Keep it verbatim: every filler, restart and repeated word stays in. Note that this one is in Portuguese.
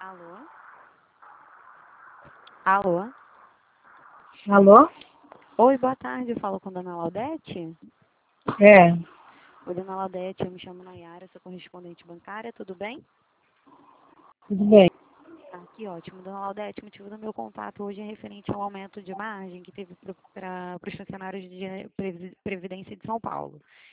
Alô? Alô? Alô? Oi, boa tarde. Eu falo com a dona Laudete? É, Oi, dona Laudete, eu me chamo Nayara, sou correspondente bancária, tudo bem? tudo bem. Ah, que ótimo. Dona Laudete, o motivo do meu contato hoje é referente ao aumento de margem que teve para os funcionários de Previ- Previdência de São Paulo.